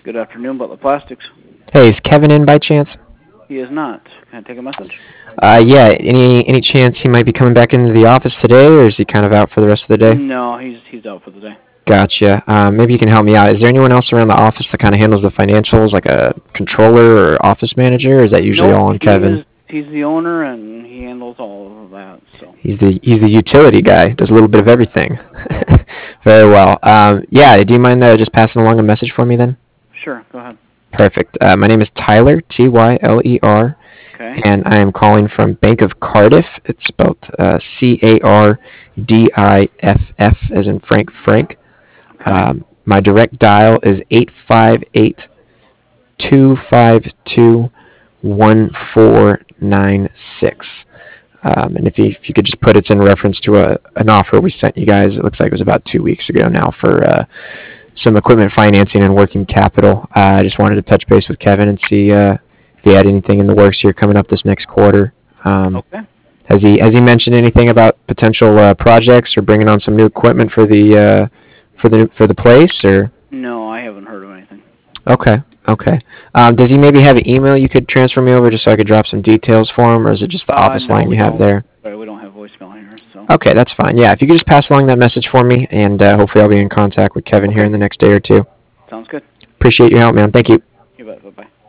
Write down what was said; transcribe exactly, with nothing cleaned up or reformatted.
Good afternoon, Butler Plastics. Hey, is Kevin in by chance? He is not. Can I take a message? Uh, yeah. Any any chance he might be coming back into the office today, or is he kind of out for the rest of the day? No, he's he's out for the day. Gotcha. Um, maybe you can help me out. Is there anyone else around the office that kind of handles the financials, like a controller or office manager, or is that usually Nope, all on he Kevin? is he's the owner and he handles all of that. So, He's the he's the utility guy. Does a little bit of everything. yep. Very well. Um, yeah. Do you mind uh, just passing along a message for me then? Sure, go ahead. Perfect. Uh, my name is Tyler, T Y L E R, Okay. and I am calling from Bank of Cardiff. It's spelled uh, C A R D I F F, as in Frank Frank. Okay. Um, my direct dial is eight five eight, two five two, one four nine six. Um, and if you, if you could just put it's in reference to a, an offer we sent you guys, it looks like it was about two weeks ago now for uh, some equipment financing and working capital. Uh, I just wanted to touch base with Kevin and see uh, if he had anything in the works here coming up this next quarter. Um, Okay. has he has he mentioned anything about potential uh, projects or bringing on some new equipment for the uh, for the for the place or? No, I haven't heard of anything. Okay, okay. Um, does he maybe have an email you could transfer me over just so I could drop some details for him, or is it just the Uh, office no, line we you have don't. there? Sorry, we don't have voicemail here. So, Okay, that's fine. Yeah, if you could just pass along that message for me, and uh, hopefully I'll be in contact with Kevin here okay, in the next day or two. sounds good. Appreciate your help, man. Thank you. You bet. Bye bye.